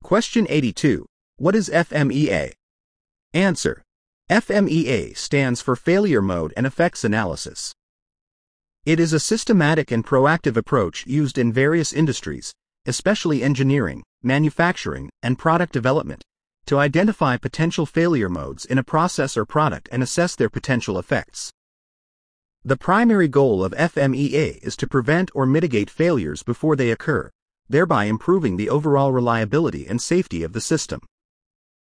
Question 82. What is FMEA? Answer. FMEA stands for Failure Mode and Effects Analysis. It is a systematic and proactive approach used in various industries, especially engineering, manufacturing, and product development, to identify potential failure modes in a process or product and assess their potential effects. The primary goal of FMEA is to prevent or mitigate failures before they occur, thereby improving the overall reliability and safety of the system.